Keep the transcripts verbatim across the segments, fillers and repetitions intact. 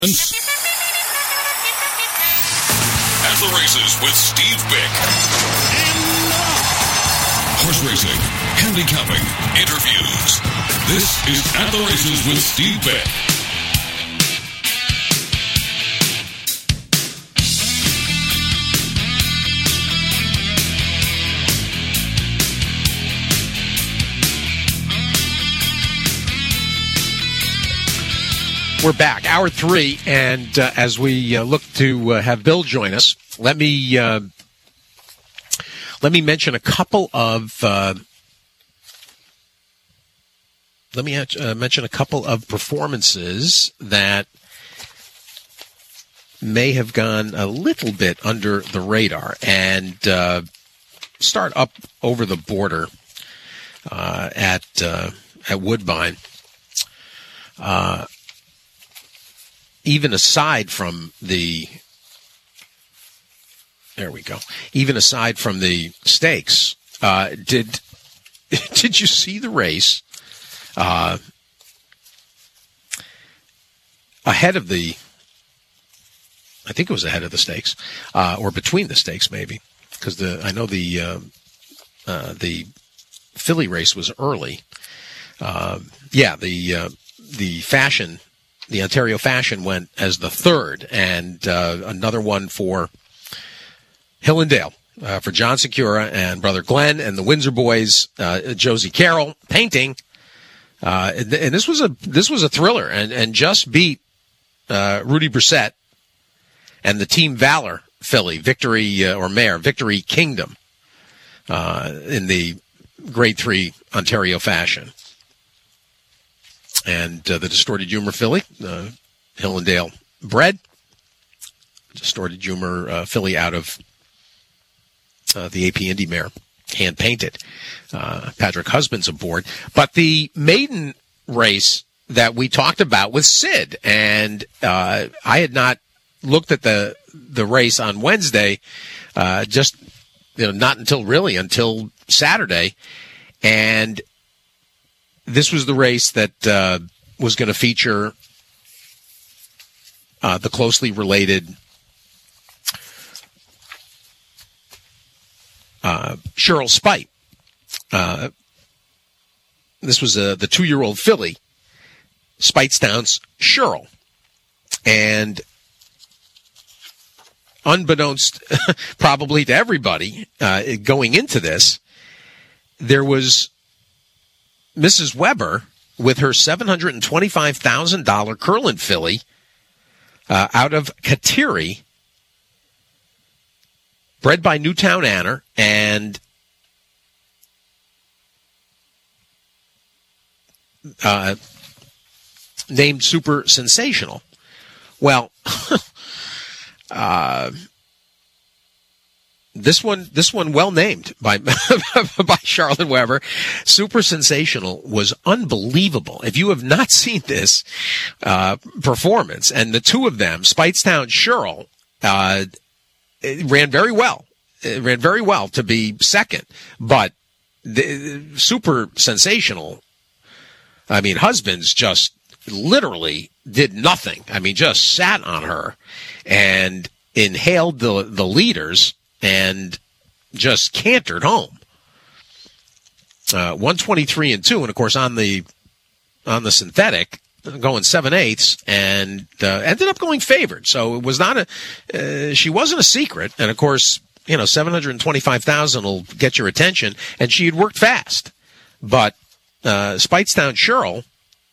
At the Races with Steve Bick. Horse racing, handicapping, interviews. This is At the Races with Steve Bick. We're back, hour three, and uh, as we uh, look to uh, have Bill join us, let me uh, let me mention a couple of uh, let me uh, mention a couple of performances that may have gone a little bit under the radar, and uh, start up over the border uh, at uh, at Woodbine. Uh, Even aside from the, there we go. Even aside from the stakes, uh, did did you see the race uh, ahead of the? I think it was ahead of the stakes, uh, or between the stakes, maybe, because the I know the uh, uh, the filly race was early. Uh, yeah, the uh, the fashion. The Ontario Fashion went as the third, and uh, another one for Hill and Dale, uh, for John Secura and Brother Glenn and the Windsor boys, uh, Josie Carroll, painting. Uh, and, and this was a this was a thriller, and, and just beat uh, Rudy Brissett and the Team Valor filly, Victory uh, or Mare, Victory Kingdom, uh, in the Grade Three Ontario Fashion. And uh, the Distorted Humor filly, uh, Hill and Dale bred, Distorted Humor uh, filly out of uh, the A P Indy mare, hand painted. Uh, Patrick Husband's aboard. But the maiden race that we talked about was Sid, and uh, I had not looked at the the race on Wednesday, uh, just you know not until really until Saturday, and this was the race that uh, was going to feature uh, the closely related uh, Cheryl Spite. Uh, this was uh, the two-year-old filly, Spitestown's Cheryl. And unbeknownst probably to everybody uh, going into this, there was Missus Weber with her seven hundred twenty-five thousand dollars Curlin filly uh, out of Kateri, bred by Newtown Anner, and uh, named Super Sensational. Well, uh, This one, this one, well named by by Charlotte Weber. Super Sensational was unbelievable. If you have not seen this uh, performance, and the two of them, Spitestown Cheryl, uh, ran very well. It ran very well to be second, but the, Super Sensational. I mean, Husbands just literally did nothing. I mean, just sat on her and inhaled the the leaders. And just cantered home. Uh, one twenty-three and two, and of course on the on the synthetic, going seven eighths, and uh, ended up going favored. So it was not a uh, she wasn't a secret, and of course you know seven hundred twenty-five thousand will get your attention, and she had worked fast. But uh, Spitestown Cheryl,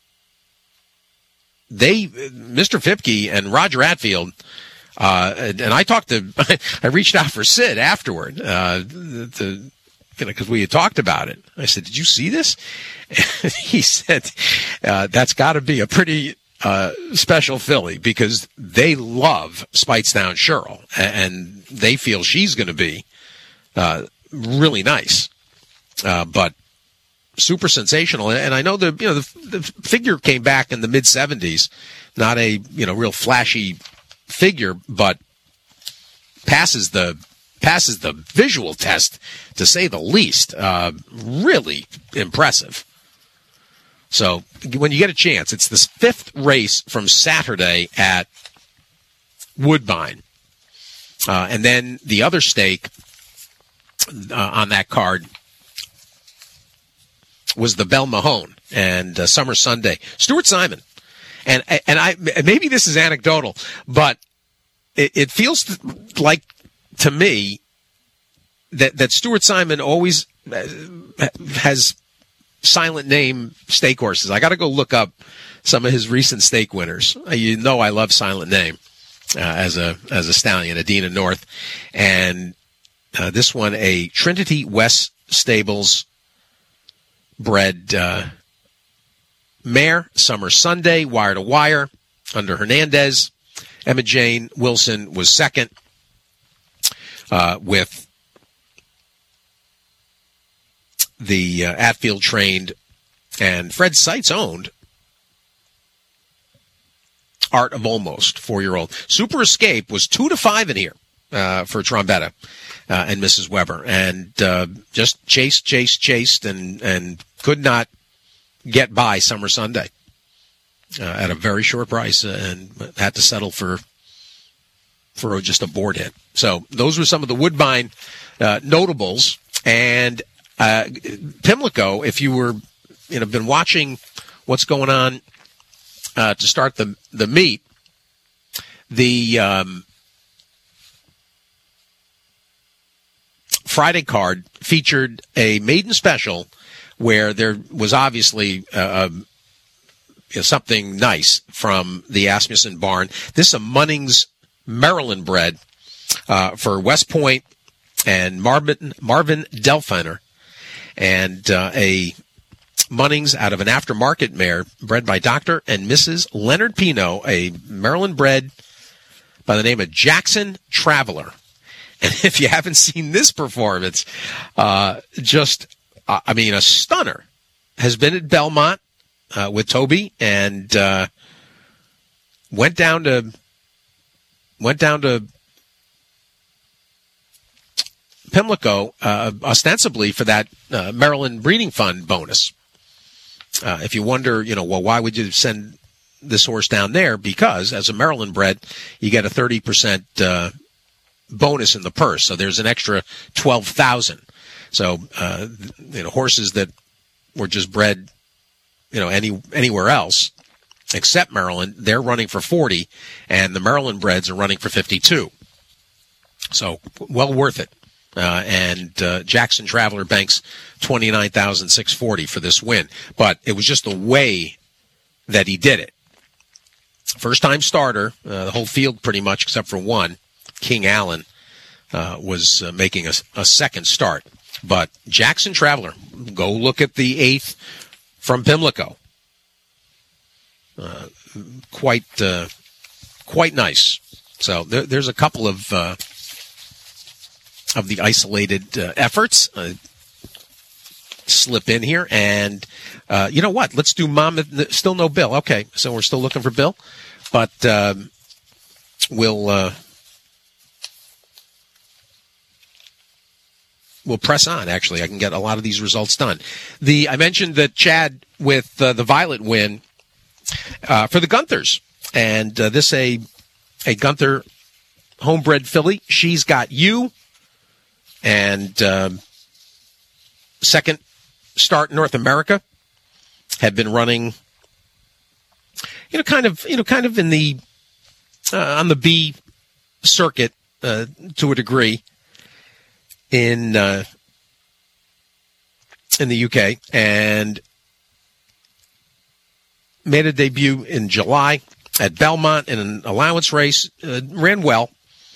they Mister Fipke and Roger Atfield. Uh, and, and I talked to, I reached out for Sid afterward, uh, to, you know, because we had talked about it. I said, "Did you see this?" And he said, uh, "That's got to be a pretty uh, special filly because they love Spitestown Cheryl, and they feel she's going to be uh, really nice." Uh, but Super Sensational, and I know the you know the, the figure came back in the mid seventies, not a you know real flashy figure, but passes the passes the visual test, to say the least. Uh, really impressive. So when you get a chance, it's the fifth race from Saturday at Woodbine. Uh, and then the other stake uh, on that card was the Bell Mahone and uh, Summer Sunday. Stuart Simon. And and I maybe this is anecdotal, but it, it feels like to me that, that Stuart Simon always has silent name stake horses. I got to go look up some of his recent stake winners. You know, I love silent name uh, as a as a stallion, Adina North, and uh, this one a Trinity West Stables bred uh, mare, Summer Sunday, wire to wire under Hernandez. Emma Jane Wilson was second uh, with the uh, Atfield trained and Fred Seitz owned Art of Almost, four-year-old. Super Escape was two to five in here uh, for Trombetta uh, and Missus Weber, and uh, just chased, chased, chased, and and could not get by Summer Sunday uh, at a very short price, uh, and had to settle for for just a board hit. So those were some of the Woodbine uh, notables, and Uh, Pimlico, if you were, you know, been watching what's going on uh, to start the the meet, the um, Friday card featured a maiden special where there was obviously uh, you know, something nice from the Asmussen barn. This is a Munnings Maryland bred uh, for West Point and Marvin Marvin Delfiner. And uh, a Munnings out of an aftermarket mare bred by Doctor and Missus Leonard Pino, a Maryland bred by the name of Jackson Traveler. And if you haven't seen this performance, uh, just, uh, I mean, a stunner, has been at Belmont uh, with Toby and uh, went down to, went down to, Pimlico, uh, ostensibly for that uh, Maryland Breeding Fund bonus. Uh, if you wonder, you know, well, why would you send this horse down there? Because as a Maryland bred, you get a thirty percent uh, bonus in the purse. So there's an extra twelve thousand. So, uh, you know, horses that were just bred, you know, any anywhere else except Maryland, they're running for forty, and the Maryland breds are running for fifty-two. So well worth it. Uh, and uh, Jackson Traveler banks twenty-nine thousand six hundred forty for this win. But it was just the way that he did it. First-time starter, uh, the whole field pretty much except for one, King Allen, uh, was uh, making a, a second start. But Jackson Traveler, go look at the eighth from Pimlico. Uh, quite, uh, quite nice. So there, there's a couple of... Uh, of the isolated uh, efforts uh, slip in here. And uh, you know what? Let's do Mom. Still no Bill. Okay, so we're still looking for Bill. But um, we'll uh, we'll press on, actually. I can get a lot of these results done. The I mentioned that Chad with uh, the Violet win uh, for the Gunthers. And uh, this a a Gunther homebred filly. She's got you. And uh, second start in North America, had been running, you know, kind of, you know, kind of in the uh, on the B circuit uh, to a degree in uh, in the U K, and made a debut in July at Belmont in an allowance race. Uh, ran well.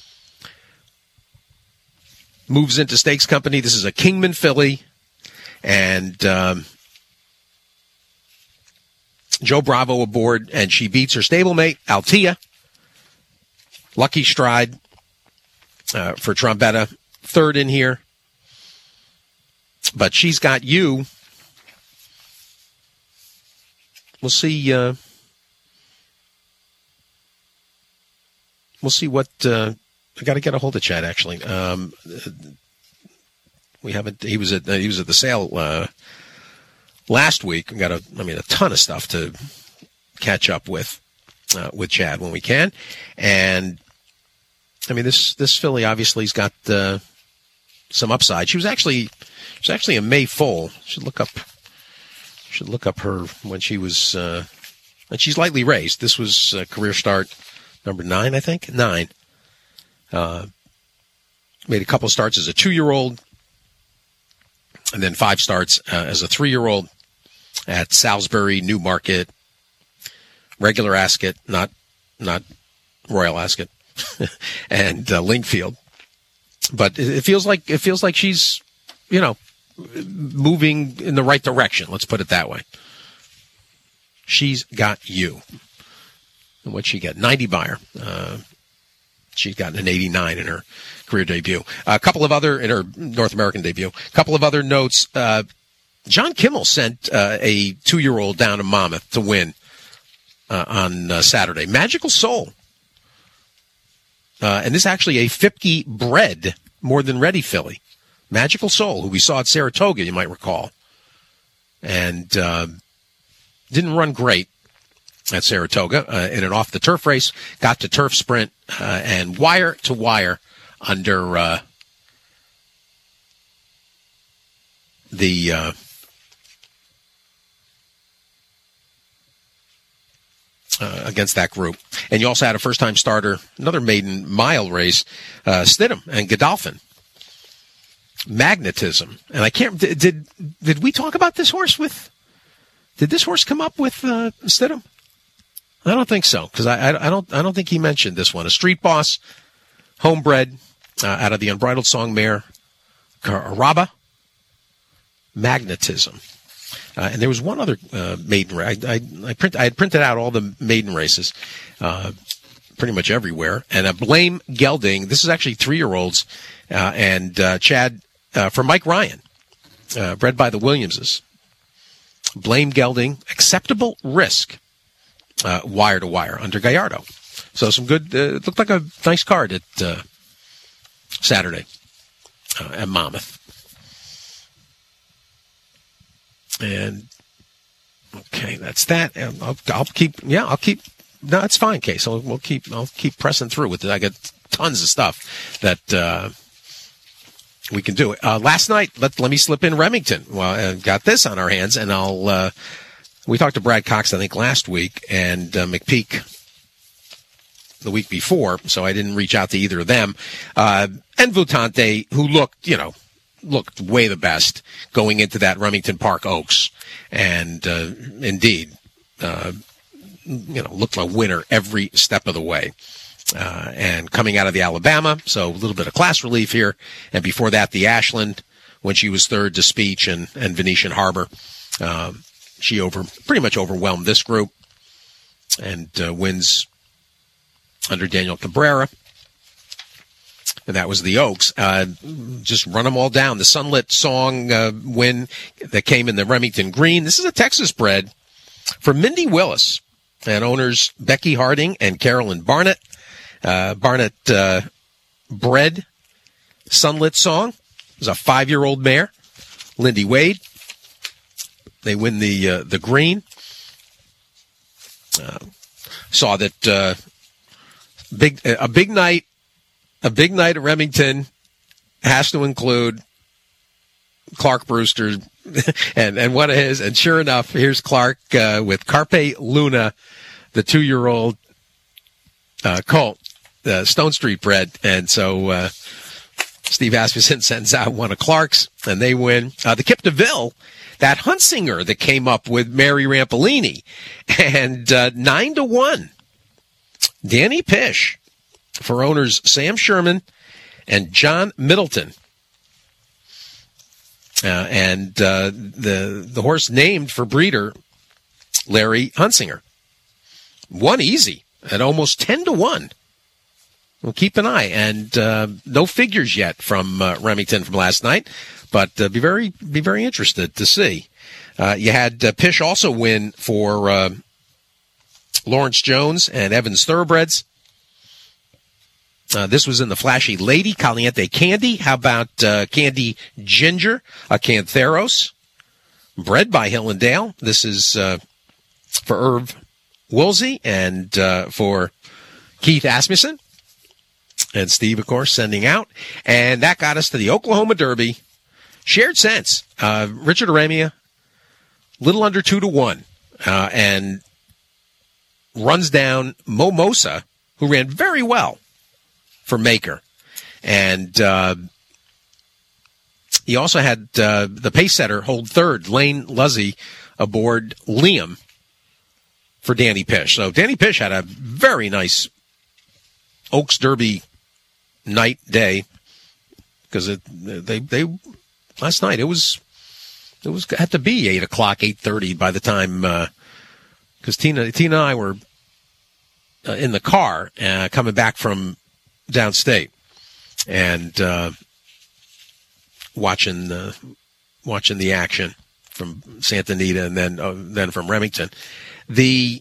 Moves into Stakes Company. This is a Kingman filly. And um, Joe Bravo aboard, and she beats her stablemate, Altea. Lucky Stride uh, for Trombetta. Third in here. But she's got you. We'll see. Uh, we'll see what... Uh, I got to get a hold of Chad, actually. Um, we haven't. He was at he was at the sale uh, last week. We got a, I mean, a ton of stuff to catch up with uh, with Chad when we can, and I mean, this this filly obviously has got uh, some upside. She was actually she was actually a May foal. Should look up should look up her when she was, uh, and she's lightly raced. This was a career start number nine, I think nine. Uh, made a couple of starts as a two-year-old, and then five starts uh, as a three-year-old at Salisbury, Newmarket, regular Ascot, not not Royal Ascot, and uh, Lingfield. But it, it feels like it feels like she's, you know, moving in the right direction. Let's put it that way. She's got you. And what'd she get? ninety buyer. Uh, she's gotten an eighty-nine in her career debut. A couple of other, in her North American debut, a couple of other notes. Uh, John Kimmel sent uh, a two-year-old down to Monmouth to win uh, on uh, Saturday. Magical Soul. Uh, and this is actually a Fipke bred, more than ready filly. Magical Soul, who we saw at Saratoga, you might recall. And uh, didn't run great at Saratoga uh, in an off-the-turf race. Got to turf sprint uh, and wire to wire under uh, the uh, uh, against that group. And you also had a first-time starter, another maiden mile race, uh, Stidham and Godolphin. Magnetism. And I can't, did, did, did we talk about this horse with, did this horse come up with uh, Stidham? I don't think so, because I, I, I don't I don't think he mentioned this one. A street boss, homebred, uh, out of the Unbridled Song mare, Caraba, Magnetism. Uh, and there was one other uh, maiden race. I, I, I, print, I had printed out all the maiden races uh, pretty much everywhere. And a Blame Gelding, this is actually three-year-olds, uh, and uh, Chad, uh, for Mike Ryan, uh, bred by the Williamses. Blame Gelding, Acceptable Risk. Uh, wire to wire under Gallardo. So some good, uh, it looked like a nice card at uh, Saturday uh, at Monmouth. And, okay, that's that. And I'll, I'll keep, yeah, I'll keep, no, it's fine, Case. So we'll keep, I'll keep pressing through with it. I got tons of stuff that uh, we can do. Uh, last night, let, let me slip in Remington. Well, I've got this on our hands, and I'll, uh, we talked to Brad Cox, I think, last week, and uh, McPeak the week before, so I didn't reach out to either of them. Uh, and Vutante, who looked, you know, looked way the best going into that Remington Park Oaks. And uh, indeed, uh, you know, looked like a winner every step of the way. Uh, and coming out of the Alabama, so a little bit of class relief here. And before that, the Ashland, when she was third to Speech and, and Venetian Harbor. Um, She over pretty much overwhelmed this group and uh, wins under Daniel Cabrera. And that was the Oaks. Uh, just run them all down. The Sunlit Song uh, win that came in the Remington Green. This is a Texas bred for Mindy Willis and owners Becky Harding and Carolyn Barnett. Uh, Barnett uh, bred Sunlit Song. It was a five-year-old mare. Lindy Wade. They win the uh, the green. Uh, saw that uh, big a big night, a big night at Remington has to include Clark Brewster and and one of his. And sure enough, here's Clark uh, with Carpe Luna, the two-year-old uh, colt, uh, Stone Street bred, and so uh, Steve Asmussen sends out one of Clark's, and they win. Uh, the Kip DeVille. That Huntsinger that came up with Mary Rampolini, and uh, nine to one. Danny Pish for owners Sam Sherman and John Middleton, uh, and uh, the the horse named for breeder Larry Huntsinger. One easy at almost ten to one. We'll keep an eye, and uh, no figures yet from uh, Remington from last night. But uh, be very, be very interested to see. Uh, you had uh, Pish also win for uh, Lawrence Jones and Evans Thoroughbreds. Uh, this was in the Flashy Lady Caliente Candy. How about uh, Candy Ginger, a Cantheros bred by Hill and Dale. This is uh, for Irv Woolsey and uh, for Keith Asmussen. And Steve, of course, sending out. And that got us to the Oklahoma Derby. Shared Sense. Uh, Richard Aremia, little under two to one. Uh, and runs down Momosa, who ran very well for Maker. And uh, he also had uh, the pace setter hold third, Lane Luzzy, aboard Liam for Danny Pish. So Danny Pish had a very nice Oaks Derby night, day, because it, they, they, last night it was, it was, had to be eight o'clock, eight thirty by the time, uh, because Tina, Tina and I were uh, in the car, uh, coming back from downstate and, uh, watching the, watching the action from Santa Anita and then, uh, then from Remington. The,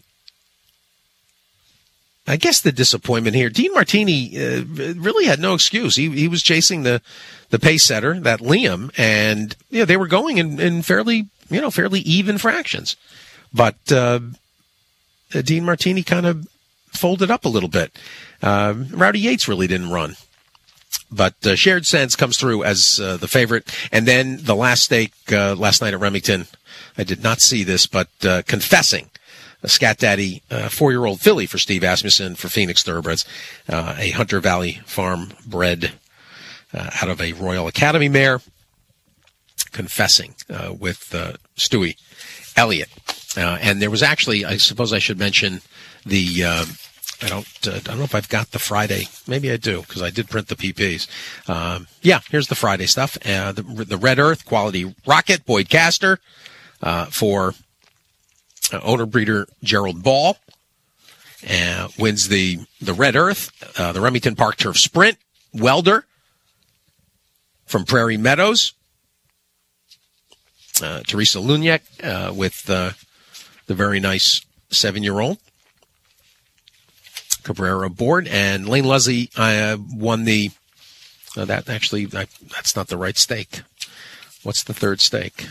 I guess the disappointment here, Dean Martini uh, really had no excuse. He he was chasing the, the pace setter, that Liam, and you know, they were going in, in fairly, you know, fairly even fractions. But uh, Dean Martini kind of folded up a little bit. Uh, Rowdy Yates really didn't run. But uh, Shared Sense comes through as uh, the favorite. And then the last stake uh, last night at Remington, I did not see this, but uh, Confessing. A Scat Daddy uh, four-year-old filly for Steve Asmussen for Phoenix Thoroughbreds, uh, a Hunter Valley Farm bred uh, out of a Royal Academy mare. Confessing uh, with uh, Stewie Elliott. Uh, and there was actually, I suppose I should mention the, uh, I don't uh, I don't know if I've got the Friday. Maybe I do, because I did print the P Ps. Um, yeah, here's the Friday stuff. Uh, the, the Red Earth Quality Rocket, Boyd Castor uh, for... Uh, owner breeder Gerald Ball uh, wins the the Red Earth, uh, the Remington Park Turf Sprint. Welder from Prairie Meadows. Uh, Teresa Luniak uh, with uh, the very nice seven-year-old Cabrera aboard, and Lane Luzzy uh, won the. Uh, that actually, I, that's not the right stake. What's the third stake?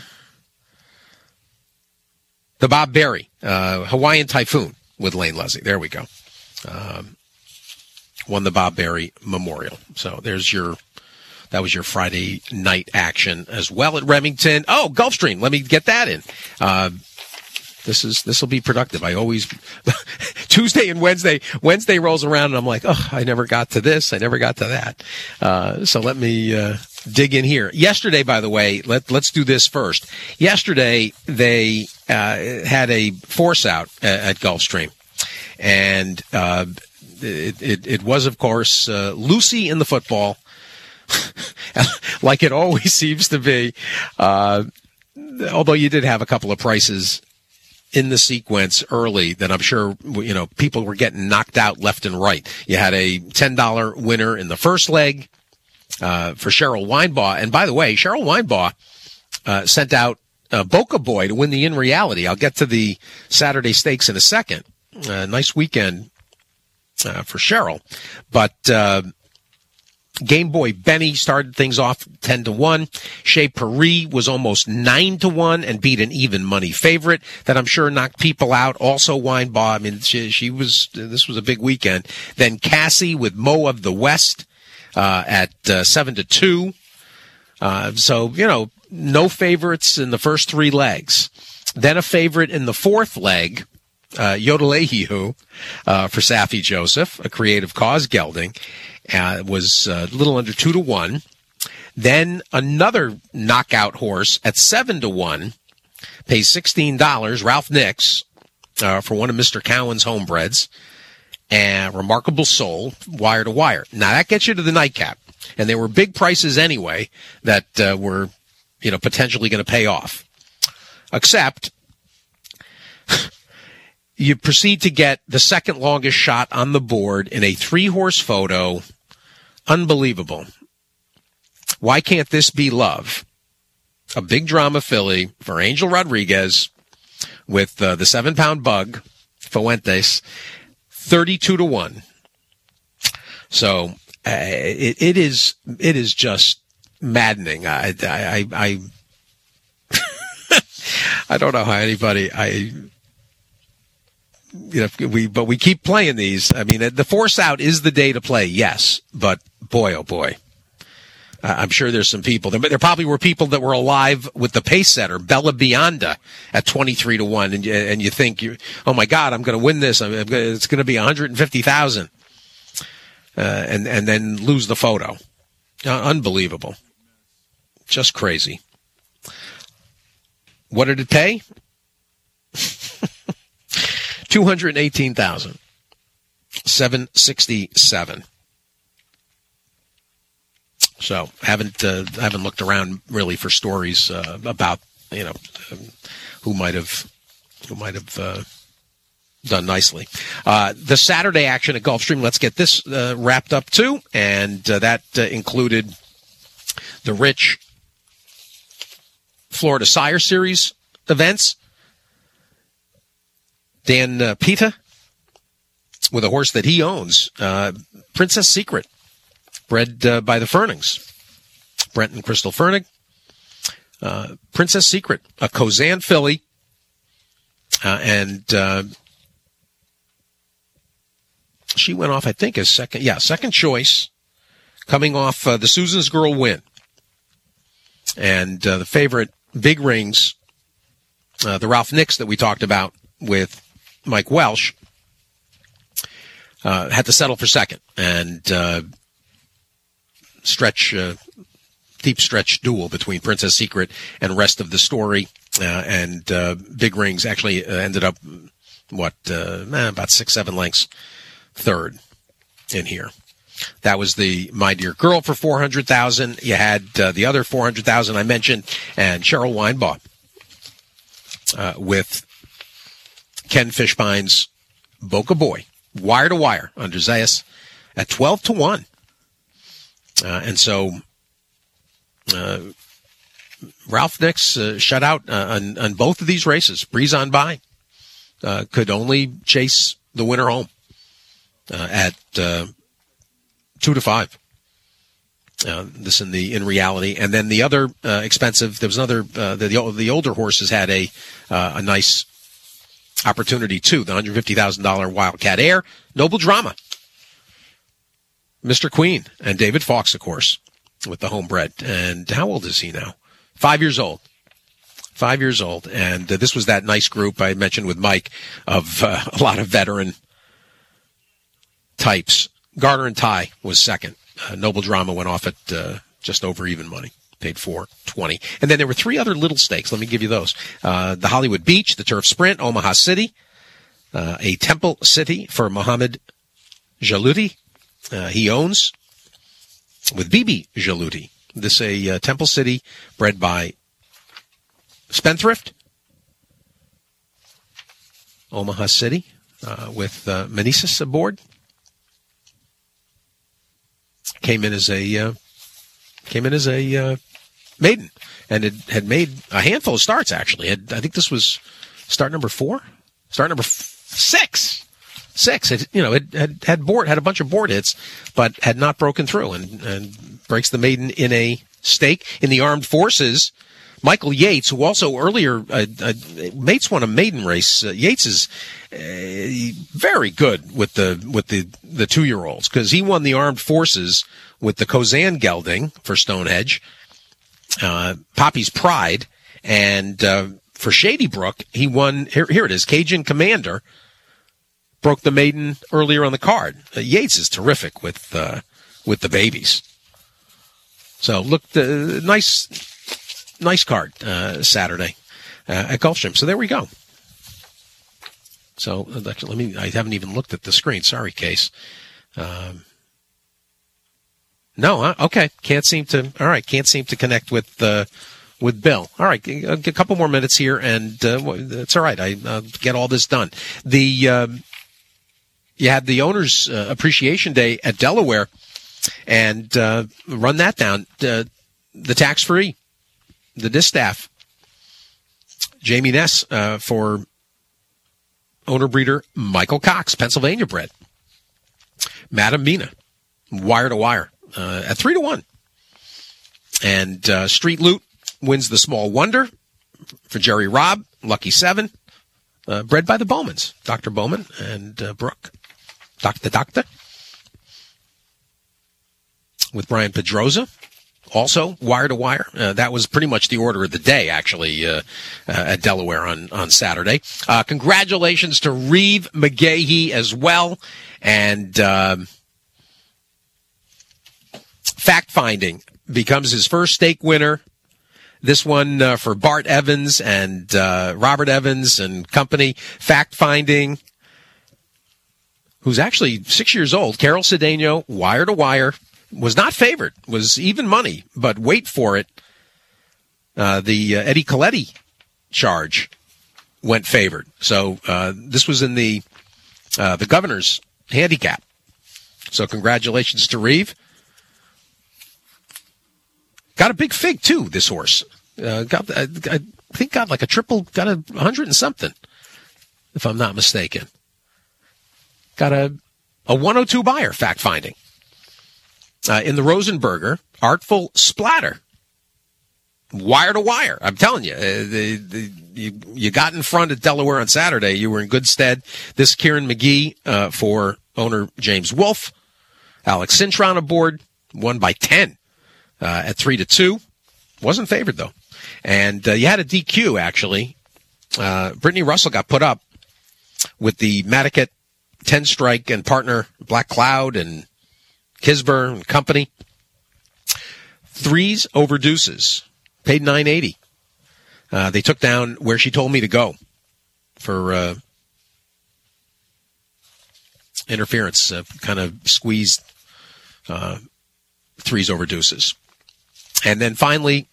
The Bob Berry, uh, Hawaiian Typhoon with Lane Luzzy. There we go. Um, won the Bob Berry Memorial. So there's your, that was your Friday night action as well at Remington. Oh, Gulfstream. Let me get that in. Uh, this is, this will be productive. I always, Tuesday and Wednesday, Wednesday rolls around and I'm like, oh, I never got to this. I never got to that. Uh, so let me, uh, dig in here. Yesterday, by the way, let, let's do this first. Yesterday, they uh, had a force out at, at Gulfstream. And uh, it, it, it was, of course, uh, Lucy in the football, like it always seems to be. Uh, although you did have a couple of prices in the sequence early that I'm sure, you know, people were getting knocked out left and right. You had a ten dollar winner in the first leg. Uh, for Cheryl Weinbaugh. And by the way, Cheryl Weinbaugh uh, sent out uh, Boca Boy to win the In Reality. I'll get to the Saturday Stakes in a second. Uh, nice weekend uh, for Cheryl. But uh, Game Boy Benny started things off ten to one. Chez Paris was almost nine to one and beat an even money favorite that I'm sure knocked people out. Also Weinbaugh. I mean, she, she was, this was a big weekend. Then Cassie with Mo of the West. Uh, at uh, seven to two. Uh, so, you know, no favorites in the first three legs. Then a favorite in the fourth leg, uh, Yodelehihu, uh, for Safi Joseph, a Creative Cause gelding, uh, was uh, a little under two to one. Then another knockout horse at seven to one, pays sixteen dollars, Ralph Nix, uh, for one of Mister Cowan's homebreds. And Remarkable Soul, wire to wire. Now that gets you to the nightcap, and there were big prices anyway that uh, were, you know, potentially going to pay off. Except you proceed to get the second longest shot on the board in a three-horse photo. Unbelievable. Why can't this be love? A big drama filly for Angel Rodriguez with uh, the seven-pound bug, Fuentes. thirty-two to one. So uh, it, it is it is just maddening. I I I I don't know how anybody, I, you know, we, but we keep playing these. I mean, the Force Out is the day to play, yes, but boy, oh boy. Uh, I'm sure there's some people. There, there probably were people that were alive with the pace setter, Bella Bionda, at twenty-three to one, and you, and you think, you, oh my God, I'm going to win this. I'm, I'm gonna, it's going to be one hundred fifty thousand, uh, and and then lose the photo. Uh, unbelievable, just crazy. What did it pay? Two hundred eighteen thousand seven sixty-seven. So haven't uh, haven't looked around really for stories uh, about you know who might have who might have uh, done nicely. Uh, the Saturday action at Gulfstream. Let's get this uh, wrapped up too, and uh, that uh, included the Rich Florida Sire Series events. Dan uh, Pita with a horse that he owns, uh, Princess Secret. Bred uh, by the Fernings, Brent and Crystal Fernig. Uh, Princess Secret, a Kozan filly, uh, and uh, she went off, I think, as second, yeah, second choice, coming off uh, the Susan's Girl win. And uh, the favorite, Big Rings, uh, the Ralph Nix that we talked about with Mike Welsh, uh, had to settle for second. And uh, stretch, uh, deep stretch duel between Princess Secret and rest of the story. Uh, and uh, Big Rings actually uh, ended up, what, uh, eh, about six, seven lengths third in here. That was the My Dear Girl for four hundred thousand dollars. You had uh, the other four hundred thousand dollars I mentioned, and Cheryl Weinbaugh uh, with Ken Fishbine's Boca Boy, wire to wire under Zayas at twelve to one. Uh, and so uh, Ralph Nix uh, shut out uh, on, on both of these races. Breeze on by. Uh, could only chase the winner home uh, at uh, two to five. Uh, this in the in reality, and then the other uh, expensive. There was another. Uh, the, the the older horses had a uh, a nice opportunity too. The one hundred fifty thousand dollar Wildcat Air, Noble Drama. Mister Queen and David Fox, of course, with the homebred. And how old is he now? Five years old. Five years old. And uh, this was that nice group I mentioned with Mike of uh, a lot of veteran types. Garner and Ty was second. Uh, Noble Drama went off at uh, just over even money. Paid four twenty. And then there were three other little stakes. Let me give you those. Uh, the Hollywood Beach, the Turf Sprint, Omaha City, uh, a Temple City for Mohammed Jalouti. Uh, he owns with Bibi Jalouti. This a uh, Temple City bred by Spendthrift. Omaha City uh, with uh, Meneses aboard. Came in as a uh, came in as a uh, maiden, and it had made a handful of starts. Actually, had, I think this was start number four, start number f- six. Six, it, you know, it had had board had a bunch of board hits, but had not broken through, and, and breaks the maiden in a stake in the Armed Forces. Michael Yates, who also earlier uh, uh, Mates won a maiden race. Uh, Yates is uh, very good with the with the the two year olds because he won the Armed Forces with the Kozan gelding for Stonehenge, uh, Poppy's Pride, and uh, for Shady Brook he won. Here, here it is, Cajun Commander. Broke the maiden earlier on the card. Uh, Yates is terrific with uh, with the babies. So look, uh, nice, nice card uh, Saturday uh, at Gulfstream. So there we go. So let me. I haven't even looked at the screen. Sorry, Case. Um, no, huh? Okay. Can't seem to. All right, can't seem to connect with uh, with Bill. All right, a, a couple more minutes here, and uh, it's all right. I uh, get all this done. The um, You had the Owners uh, Appreciation Day at Delaware, and uh, run that down. Uh, the tax-free, the distaff, Jamie Ness uh, for owner breeder Michael Cox, Pennsylvania bred. Madam Mina, wire to wire uh, at three to one. And uh, Street Loot wins the Small Wonder for Jerry Robb, Lucky Seven, uh, bred by the Bowmans, Doctor Bowman and uh, Brooke. Doctor Doctor. With Brian Pedroza. Also, wire to wire. Uh, that was pretty much the order of the day, actually, uh, uh, at Delaware on, on Saturday. Uh, congratulations to Reeve McGahee as well. And um, Fact Finding becomes his first stake winner. This one uh, for Bart Evans and uh, Robert Evans and company. Fact Finding, who's actually six years old. Carol Cedeno, wire to wire. Was not favored, was even money, but wait for it. Uh, the uh, Eddie Coletti charge went favored. So uh, this was in the uh, the governor's handicap. So congratulations to Reeve. Got a big fig, too, this horse. Uh, got I, I think got like a triple, got a hundred and something, if I'm not mistaken. Got a, a one oh two buyer, fact finding. Uh, in the Rosenberger, Artful Splatter. Wire to wire. I'm telling you, uh, the, the, you, you got in front at Delaware on Saturday. You were in good stead. This Kieran McGee uh, for owner James Wolfe. Alex Cintron aboard. Won by ten uh, at three to two. Wasn't favored, though. And uh, you had a D Q, actually. Uh, Brittany Russell got put up with the Madaket ten strike and partner Black Cloud and Kisber and company. Threes over deuces. Paid nine eighty. Uh, they took down Where She Told Me to Go for uh, interference. Uh, kind of squeezed uh, threes over deuces. And then finally,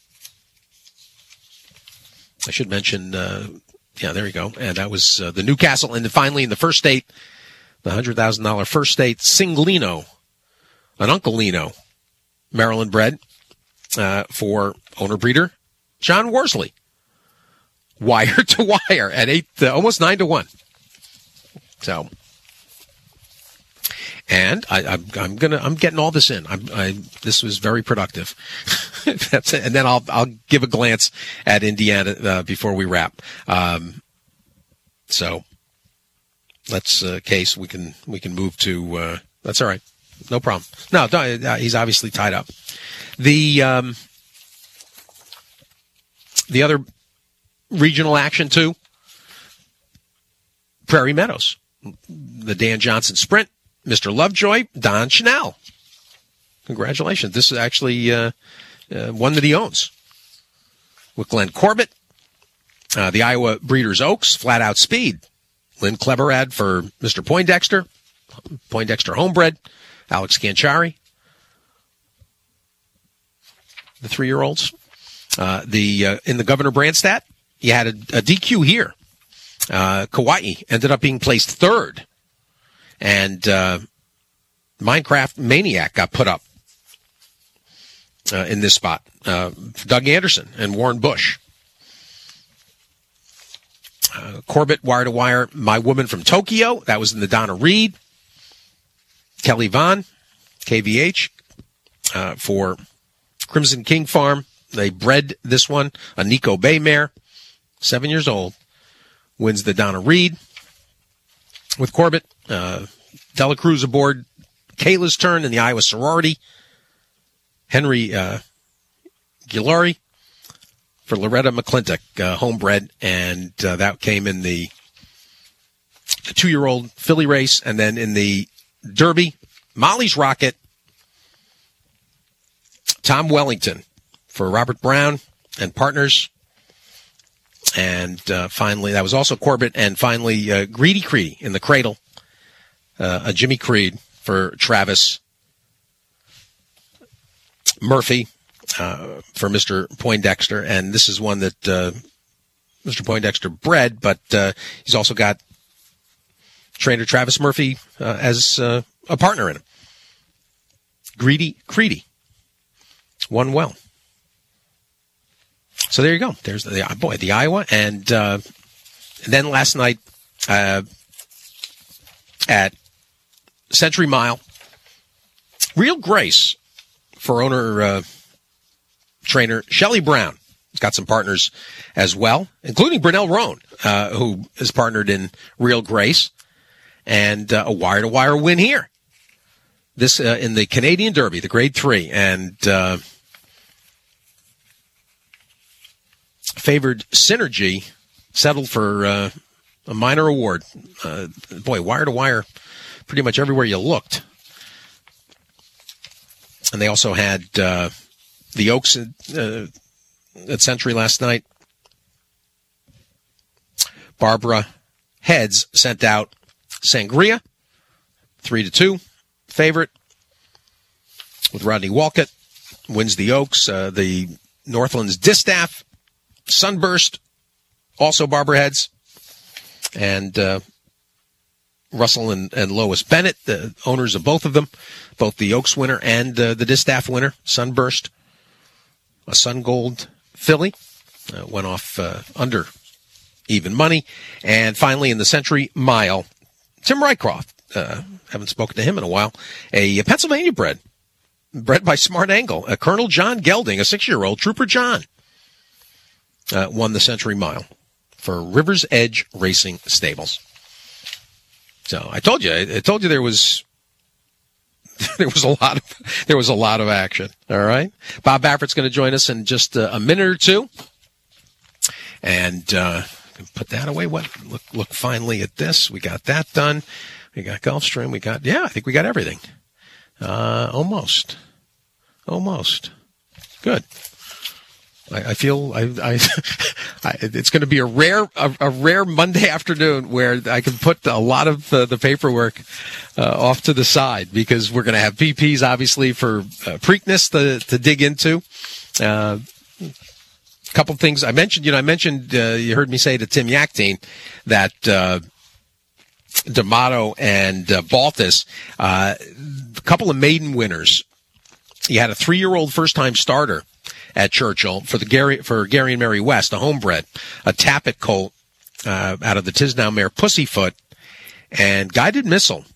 I should mention, uh, yeah, there you go. And that was uh, the Newcastle. And then finally in the first state, the one hundred thousand dollars first state, Singlino. An Uncle Lino, Maryland bred, uh, for owner breeder John Worsley. Wire to wire at eight, uh, almost nine to one. So, and I, I'm, I'm gonna, I'm getting all this in. I'm, I, this was very productive. That's it. And then I'll, I'll give a glance at Indiana uh, before we wrap. Um, so, let's, uh, case we can, we can move to. Uh, that's all right. No problem. No, he's obviously tied up. The um, the other regional action, too, Prairie Meadows. The Dan Johnson Sprint, Mister Lovejoy, Don Chanel. Congratulations. This is actually uh, uh, one that he owns. With Glenn Corbett, uh, the Iowa Breeders' Oaks, Flat Out Speed. Lynn Kleberad for Mister Poindexter, Poindexter Homebred. Alex Ganchari, the three-year-olds. Uh, the uh, in the Governor Branstad, you had a, a D Q here. Uh, Kauai ended up being placed third, and uh, Minecraft Maniac got put up uh, in this spot. Uh, Doug Anderson and Warren Bush. Uh, Corbett, wire to wire. My Woman from Tokyo, that was in the Donna Reed. Kelly Vaughn, K V H, uh, for Crimson King Farm. They bred this one, a Nico Bay mare, seven years old, wins the Donna Reed with Corbett. Uh, Dela Cruz aboard. Kayla's turn in the Iowa sorority. Henry uh, Gilari for Loretta McClintock, uh, homebred, and uh, that came in the, the two-year-old filly race, and then in the Derby, Molly's Rocket, Tom Wellington for Robert Brown and partners. And uh, finally, that was also Corbett. And finally, uh, Greedy Creedy in the cradle, uh, a Jimmy Creed for Travis Murphy uh, for Mister Poindexter. And this is one that uh, Mister Poindexter bred, but uh, he's also got trainer Travis Murphy uh, as uh, a partner in him. Greedy Creedy won well. So there you go. There's the boy, the Iowa, and, uh, and then last night uh, at Century Mile, Real Grace for owner uh, trainer Shelley Brown. got some partners as well, including Brunel Roan, uh, who is partnered in Real Grace, and uh, a wire-to-wire win here. This uh, in the Canadian Derby, the Grade Three, and uh, favored Synergy settled for uh, a minor award. Uh, boy, wire-to-wire, pretty much everywhere you looked. And they also had uh, the Oaks at, uh, at Century last night. Barbara Heads sent out Sangria, three to two, favorite, with Rodney Walcott. Wins the Oaks. Uh, the Northlands Distaff, Sunburst, also Barbara Heads. And uh, Russell and, and Lois Bennett, the owners of both of them, both the Oaks winner and uh, the Distaff winner, Sunburst, a Sun Gold filly, uh, went off uh, under even money. And finally, in the Century Mile, Tim Rycroft, uh, haven't spoken to him in a while, a Pennsylvania bred, bred by Smart Angle, a Colonel John Gelding, a six-year-old, Trooper John, uh, won the Century Mile for River's Edge Racing Stables. So I told you, I told you there was there was a lot of there was a lot of action. All right, Bob Baffert's going to join us in just a, a minute or two, and uh, put that away. What look look finally at this. We got that done. We got Gulfstream. We got yeah. I think we got everything. Uh, almost, almost good. I, I feel I, I, I it's going to be a rare a, a rare Monday afternoon where I can put a lot of uh, the paperwork uh, off to the side, because we're going to have P Ps obviously for uh, Preakness to to dig into. Uh, a couple of things I mentioned. You know, I mentioned uh, you heard me say to Tim Yaktine that uh, D'Amato and uh, Baltus, uh, a couple of maiden winners. You had a three-year-old first-time starter at Churchill for the Gary for Gary and Mary West, a homebred, a Tappet colt uh, out of the Tisnow mare Pussyfoot, and Guided Missile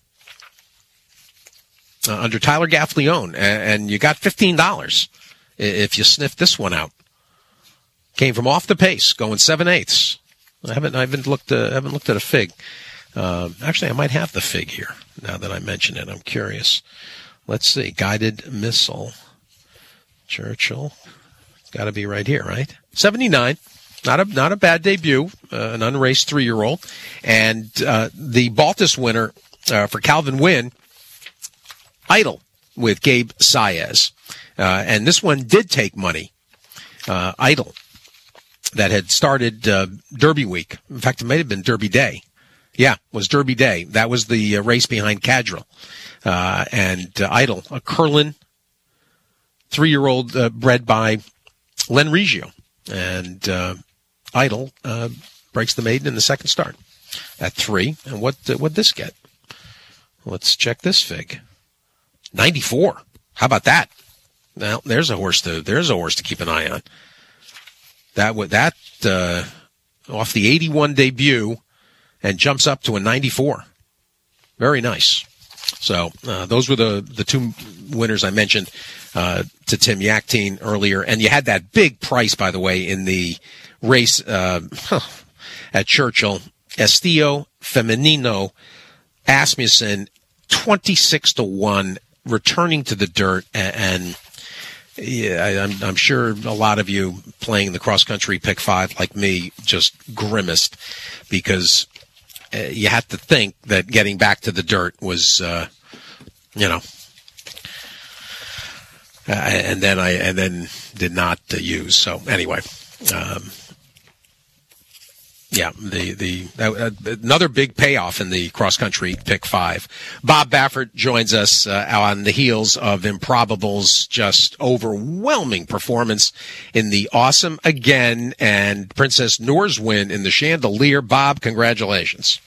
uh, under Tyler Gaffleone, and, and you got fifteen dollars if you sniff this one out. Came from Off the Pace, going seven eighths. I haven't I haven't looked uh, haven't looked at a fig. Uh, actually, I might have the fig here now that I mention it. I'm curious. Let's see, Guided Missile, Churchill. Got to be right here, right? seventy-nine, not a not a bad debut, uh, an unraced three-year-old, and uh, the Baltus winner uh, for Calvin Wynn, Idle with Gabe Saez, uh, and this one did take money. Uh, Idle, that had started uh, Derby week. In fact, it may have been Derby Day. Yeah, it was Derby Day. That was the uh, race behind Cadril, uh, and uh, Idle, a Curlin three-year-old uh, bred by Len Reggio, and uh, Idle uh, breaks the maiden in the second start at three. And what uh, what'd this get? Let's check this fig. ninety-four. How about that? Now there's a horse to there's a horse to keep an eye on. That would that uh, off the eighty-one debut and jumps up to a ninety-four. Very nice. So uh, those were the the two winners I mentioned uh, to Tim Yaktine earlier, and you had that big price, by the way, in the race uh, at Churchill. Estío Femenino Asmussen, twenty-six to one, returning to the dirt, and, and yeah, I, I'm, I'm sure a lot of you playing the cross country pick five like me just grimaced, because Uh, you had to think that getting back to the dirt was, uh, you know, uh, and then I and then did not uh, use. So anyway, um, yeah, the the uh, another big payoff in the cross country pick five. Bob Baffert joins us uh, on the heels of Improbable's just overwhelming performance in the Awesome Again and Princess Noor's win in the Chandelier. Bob, congratulations.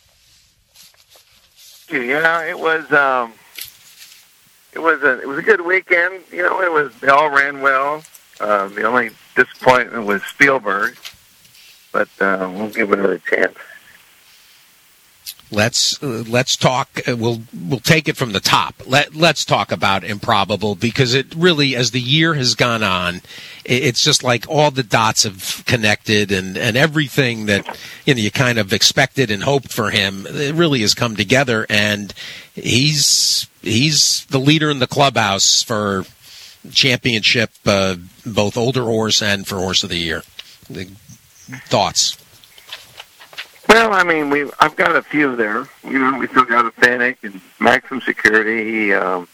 Yeah, it was um, it was a it was a good weekend. You know, it was they all ran well. Uh, the only disappointment was Spielberg, but uh, we'll give it another chance. let's uh, let's talk. Uh, we'll we'll take it from the top. Let let's talk about Improbable, because it really, as the year has gone on, it, it's just like all the dots have connected, and, and everything that you know you kind of expected and hoped for him, it really has come together, and he's he's the leader in the clubhouse for championship, uh, both older horse and for horse of the year. The thoughts? Well, I mean, we I've got a few there. You know, we still got Authentic and Maximum Security. He, um,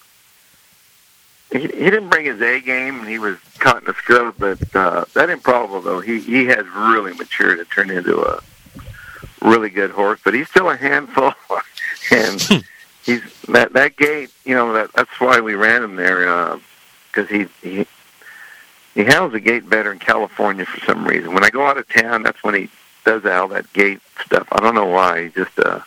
he he didn't bring his A game, and he was caught in the scrub. But uh, that Improbable, though, he he has really matured and turned into a really good horse. But he's still a handful, and he's that that gate. You know, that that's why we ran him there, because uh, he he he handles the gate better in California for some reason. When I go out of town, that's when he does all that gate stuff. I don't know why. He just, uh,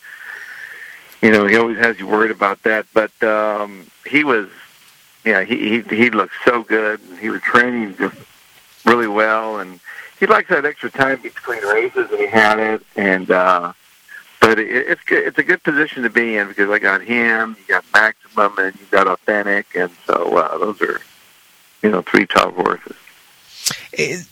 you know, he always has you worried about that. But um, he was, yeah, he, he he looked so good. He was training just really well, and he likes that extra time between races, and he had it. And uh, but it, it's good. It's a good position to be in, because I got him, you got Maximum, and you got Authentic, and so uh, those are, you know, three top horses. It,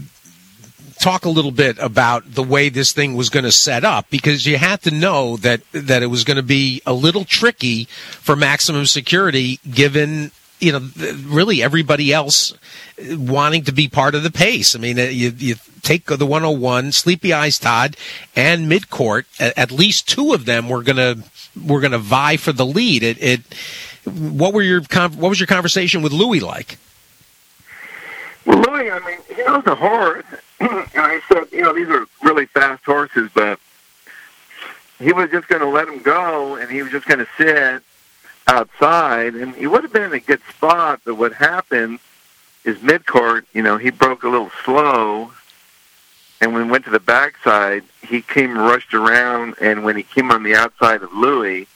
Talk a little bit about the way this thing was going to set up, because you had to know that that it was going to be a little tricky for Maximum Security, given, you know, really everybody else wanting to be part of the pace. I mean, you, you take the one oh one, Sleepy Eyes Todd, and Midcourt. At least two of them were going to were going to vie for the lead. It, it what were your what was your conversation with Louis like? Well, Louis, I mean, he knows the horse. And I said, you know, these are really fast horses, but he was just going to let them go, and he was just going to sit outside, and he would have been in a good spot. But what happened is Midcourt, you know, he broke a little slow, and when he went to the backside, he came rushed around, and when he came on the outside of Louis,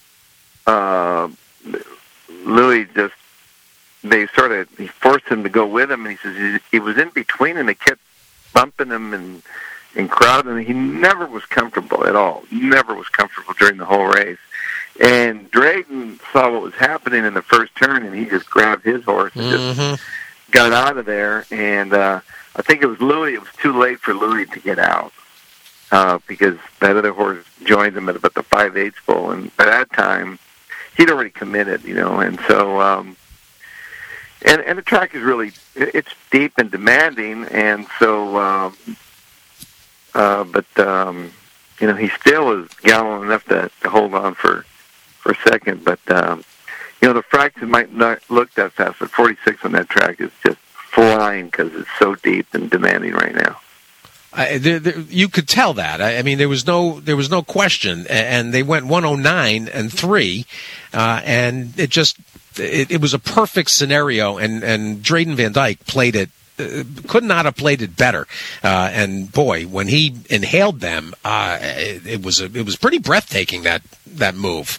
uh, Louis just, they sort of, he forced him to go with him, and he says he, he was in between, and they kept bumping him and, and crowding him. He never was comfortable at all. Never was comfortable during the whole race. And Drayton saw what was happening in the first turn, and he just grabbed his horse and mm-hmm. just got out of there. And uh, I think it was Louis. It was too late for Louis to get out, uh, because that other horse joined him at about the five-eighths pole. And by that time, he'd already committed, you know. And so... Um, And, and the track is really, it's deep and demanding, and so, um, uh, but, um, you know, he still is gallant enough to, to hold on for, for a second, but, um, you know, the fraction might not look that fast, but forty-six on that track is just flying because it's so deep and demanding right now. Uh, there, there, you could tell that. I, I mean, there was no there was no question, and they went one oh nine and three, uh, and it just it, it was a perfect scenario. And and Drayden Van Dyke played it, uh, could not have played it better. Uh, and boy, when he inhaled them, uh, it, it was a, it was pretty breathtaking, that that move.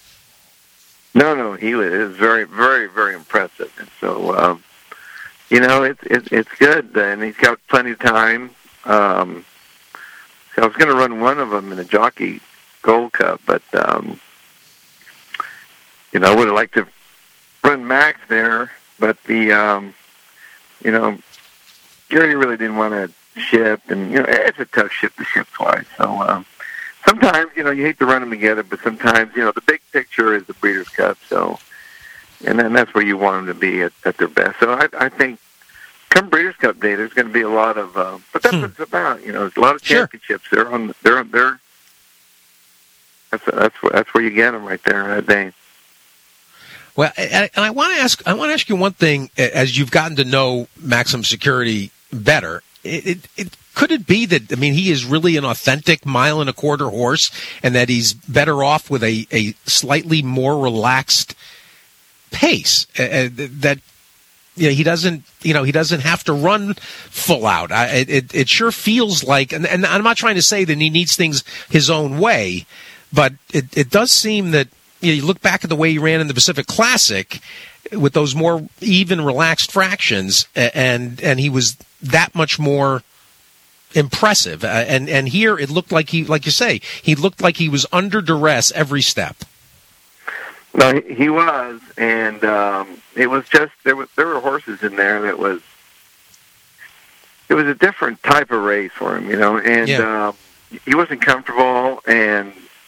No, no, he was, it was very, very, very impressive. And so, um, you know, it's it, it's good, and he's got plenty of time. Um, so I was going to run one of them in a Jockey Gold Cup, but, um, you know, I would have liked to run Max there, but the, um, you know, Gary really didn't want to ship, and, you know, it's a tough ship to ship twice. So um, sometimes, you know, you hate to run them together, but sometimes, you know, the big picture is the Breeders' Cup, so, and then that's where you want them to be at, at their best. So I, I think, come Breeders' Cup Day, there's going to be a lot of, uh, but that's hmm. what it's about. You know, there's a lot of championships. Sure. They're on, they're on, they're. That's that's where that's where you get them right there that day. Well, and I want to ask, I want to ask you one thing. As you've gotten to know Maximum Security better, it, it, it could it be that, I mean, he is really an authentic mile and a quarter horse, and that he's better off with a, a slightly more relaxed pace, uh, that. You know, he doesn't, you know, he doesn't have to run full out. I, it, it sure feels like, and, and I'm not trying to say that he needs things his own way, but it, it does seem that, you know, you look back at the way he ran in the Pacific Classic with those more even, relaxed fractions, and, and he was that much more impressive. Uh, and and here it looked like he, like you say, he looked like he was under duress every step. No, he, he was, and um, it was just there was there were horses in there that was it was a different type of race for him, you know, and Yeah. um, he wasn't comfortable, and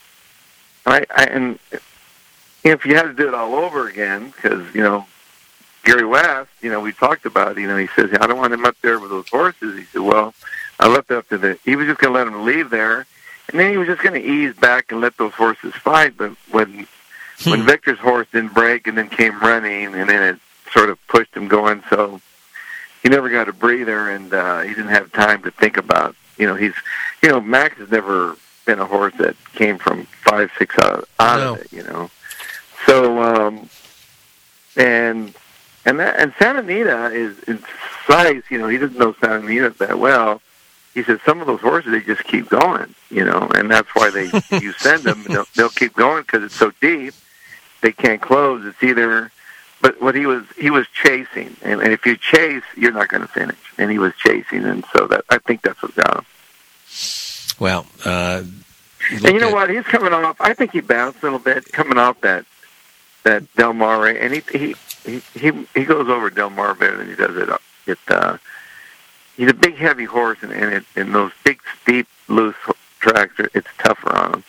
I, I and if you had to do it all over again, because you know. Gary West, you know, we talked about, you know, he says, I don't want him up there with those horses. He said, well, I left up to the, he was just going to let him leave there, and then he was just going to ease back and let those horses fight. But when hmm. when Victor's horse didn't break and then came running, and then it sort of pushed him going, so he never got a breather, and uh, he didn't have time to think about, you know, he's, you know, Max has never been a horse that came from five, six out, out no. of it, you know. So, um, and... And that, and Santa Anita is in size, you know, he doesn't know Santa Anita that well. He says some of those horses, they just keep going, you know, and that's why they you send them, they'll, they'll keep going because it's so deep, they can't close. It's either, but what he was, he was chasing, and, and if you chase, you're not going to finish. And he was chasing, and so that I think that's what got him. Well, uh, and you know at, what? He's coming off, I think he bounced a little bit, coming off that, that Del Mar, and he, he, He, he he goes over Del Mar better than he does it. It uh, he's a big, heavy horse, and and, it, and those big, steep, loose tracks, it's tougher on him.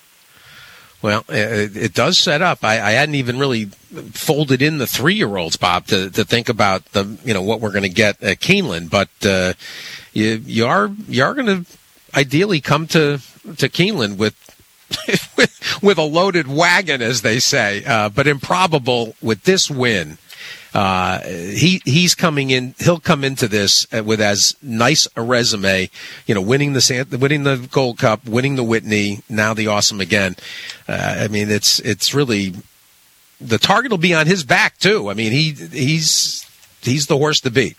Well, it, it does set up. I, I hadn't even really folded in the three-year-olds, Bob, to, to think about the you know what we're going to get at Keeneland. But uh, you you are you are going to ideally come to to Keeneland with. with, with a loaded wagon, as they say, uh, but improbable with this win. Uh, he he's coming in. He'll come into this with as nice a resume, you know, winning the winning the Gold Cup, winning the Whitney, now the Awesome again. Uh, I mean, it's it's really the target will be on his back too. I mean, he he's he's the horse to beat.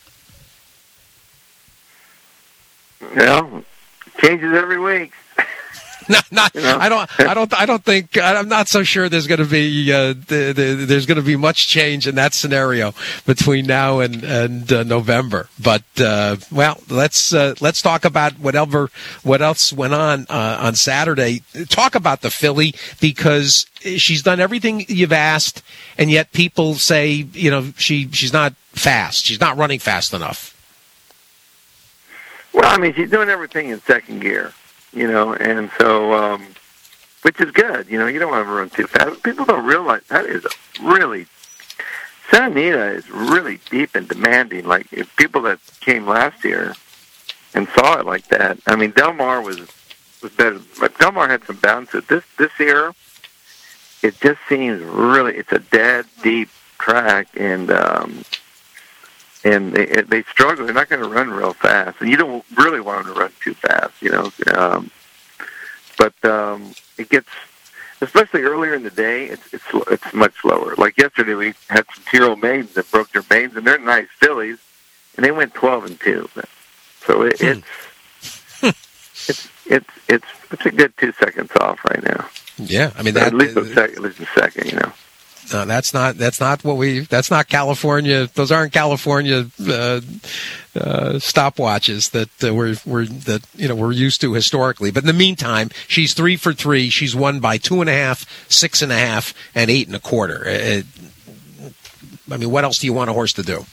Well, changes every week. Not, not, you know? I don't. I don't. I don't think. I'm not so sure. There's going to be. Uh, the, the, there's going to be much change in that scenario between now and and uh, November. But uh, well, let's uh, let's talk about whatever what else went on uh, on Saturday. Talk about the filly, because she's done everything you've asked, and yet people say, you know, she she's not fast. She's not running fast enough. Well, I mean, she's doing everything in second gear. You know, and so, um, which is good. You know, you don't want to run too fast. People don't realize that is really, Santa Anita is really deep and demanding. Like, if people that came last year and saw it like that, I mean, Del Mar was, was better, but Del Mar had some bounces. This, this year, it just seems really, it's a dead, deep track, and, um, and they, they struggle. They're not going to run real fast, and you don't really want them to run too fast, you know. Um, but um, it gets, especially earlier in the day, it's it's it's much slower. Like yesterday, we had some two-year-old maidens that broke their maidens, and they're nice fillies, and they went twelve and two. So it, it's it's it's it's it's a good two seconds off right now. Yeah, I mean that, at least a second, at least a second, you know. No, that's not. That's not what we. That's not California. Those aren't California uh, uh, stopwatches that uh, we're, we're that you know we're used to historically. But in the meantime, she's three for three. She's won by two and a half, six and a half, and eight and a quarter. Uh, I mean, what else do you want a horse to do?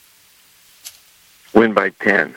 Win by ten.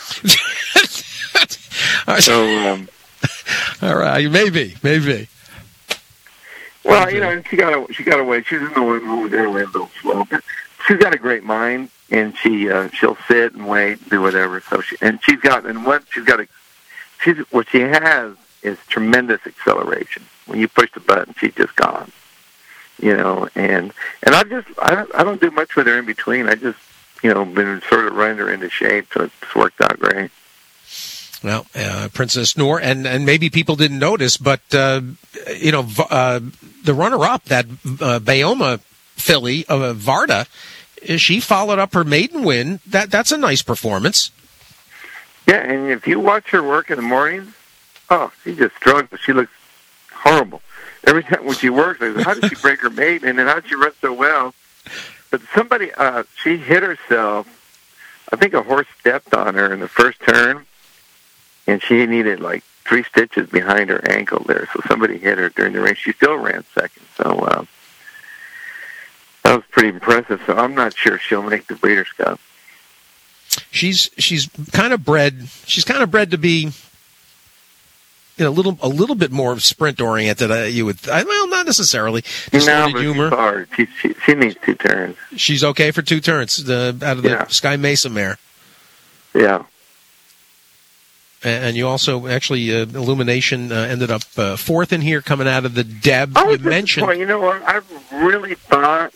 so, um, all right, maybe, maybe. Well, you know, she got a, she got away. She doesn't know who there went a little slow, but she's got a great mind, and she uh, she'll sit and wait, and do whatever. So she and she's got and what she's got a she's what she has is tremendous acceleration. When you push the button, she's just gone. You know, and and I just I don't, I don't do much with her in between. I just you know been sort of running her into shape, so it's worked out great. Well, uh, Princess Noor, and, and maybe people didn't notice, but, uh, you know, uh, the runner-up, that uh, Bayoma filly, uh, Varda, she followed up her maiden win. That That's a nice performance. Yeah, and if you watch her work in the mornings, oh, she just struggles. She looks horrible. Every time when she works, I go, how did she break her maiden, and then how did she run so well? But somebody, uh, she hit herself. I think a horse stepped on her in the first turn. and she needed like three stitches behind her ankle there. So somebody hit her during the race. She still ran second. So uh, that was pretty impressive. So I'm not sure she'll make the Breeders' Cup. She's she's kind of bred. She's kind of bred to be, you know, a little a little bit more sprint oriented. Uh, you would, I, well, not necessarily. Just no, but humor. She's hard. She, she she needs two turns. She's okay for two turns uh, out of the yeah. Sky Mesa mare. Yeah. And you also actually uh, Illumination uh, ended up uh, fourth in here, coming out of the Deb. I was you mentioned. You know what? I really thought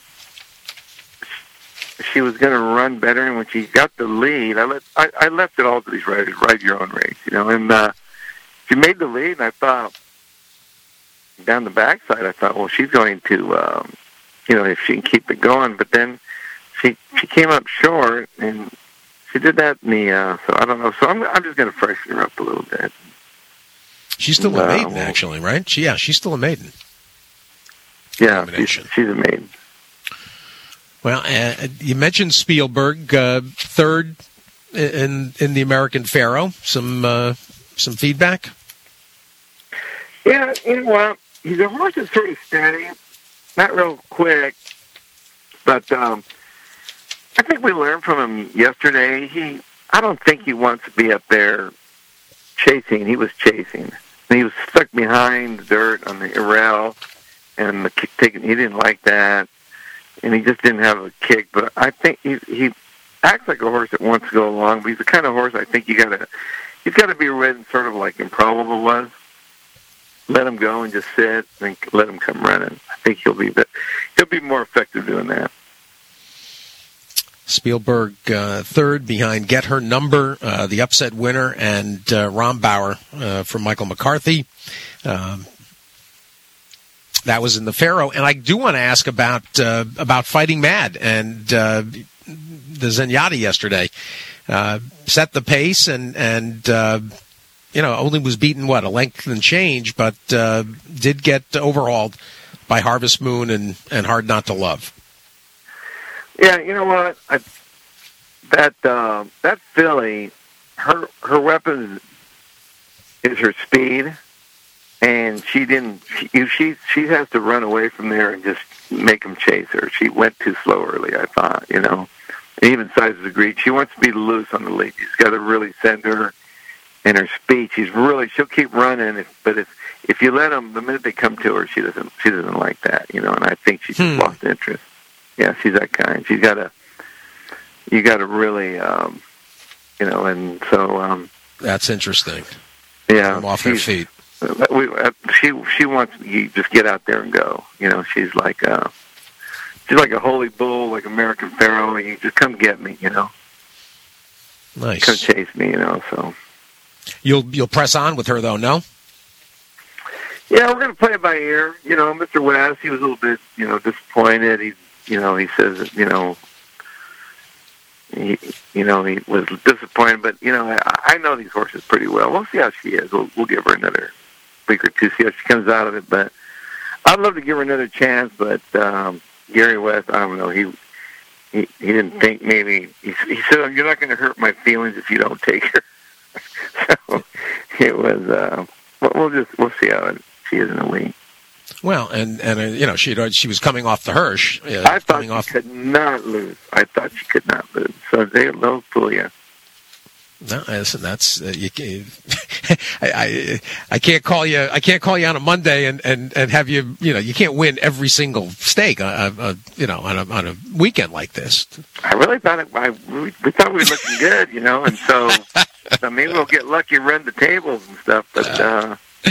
she was going to run better, and when she got the lead, I let I, I left it all to these riders. Ride your own race, you know. And uh, she made the lead, and I thought down the backside, I thought, well, she's going to, um, you know, if she can keep it going. But then she she came up short, and she did that in the. Uh, so I don't know. So I'm I'm just going to freshen her up a little bit. She's still a uh, maiden, well, actually, right? She, yeah, she's still a maiden. Yeah, she's, she's a maiden. Well, uh, you mentioned Spielberg, uh, third in in the American Pharoah. Some uh, some feedback. Yeah, you know what? He's a horse that's sort of steady, not real quick, but um, I think we learned from him yesterday. He, I don't think he wants to be up there chasing. He was chasing. And he was stuck behind the dirt on the Irel, and the kick taking. He didn't like that, and he just didn't have a kick. But I think he he acts like a horse that wants to go along. But he's the kind of horse I think you gotta. He's got to be ridden sort of like Improbable was. Let him go and just sit and let him come running. I think he'll be he'll be more effective doing that. Spielberg uh, third behind Get Her Number, uh, the upset winner, and uh, Rombauer uh, from Michael McCarthy. Um, that was in the Pharoah, and I do want to ask about uh, about Fighting Mad and uh, the Zenyatta yesterday. Uh, set the pace and and. Uh, You know, only was beaten, what, a length and change, but uh, did get overhauled by Harvest Moon and, and Hard Not to Love. Yeah, you know what? I, that uh, that filly, her her weapon is her speed, and she didn't. She she, she has to run away from there and just make them chase her. She went too slow early, I thought. You know, and even Sizes agreed. She wants to be loose on the lead. She's got to really send her. In her speed, she's really she'll keep running. If, but if if you let them, the minute they come to her, she doesn't she doesn't like that, you know. And I think she just hmm. lost interest. Yeah, she's that kind. She's got to you got to really, um, you know. And so um, that's interesting. Yeah, I'm off their feet. We, uh, she she wants you just get out there and go. You know, she's like uh, she's like a holy bull, like American Pharoah. You just come get me, you know. Nice. Come chase me, you know. So. You'll you'll press on with her though, no? Yeah, we're going to play it by ear. You know, Mister West, he was a little bit, you know, disappointed. He, you know, he says, you know, he, you know, he was disappointed. But you know, I, I know these horses pretty well. We'll see how she is. We'll, we'll give her another week or two, see how she comes out of it. But I'd love to give her another chance. But um, Gary West, I don't know. He he, he didn't think maybe. He, he said, "You're not going to hurt my feelings if you don't take her." So it was. Uh, we'll just we'll see how it, she is in a week. Well, and and uh, you know she she was coming off the Hirsch. Uh, I thought she off... could not lose. I thought she could not lose. So they they'll fool you. No, listen, that's uh, you. I, I I can't call you. I can't call you on a Monday and, and, and have you. You know, you can't win every single stake. Uh, uh, you know, on a on a weekend like this. I really thought it. I, we, we thought we were looking good. You know, and so, so maybe we'll get lucky, run the tables and stuff. But uh,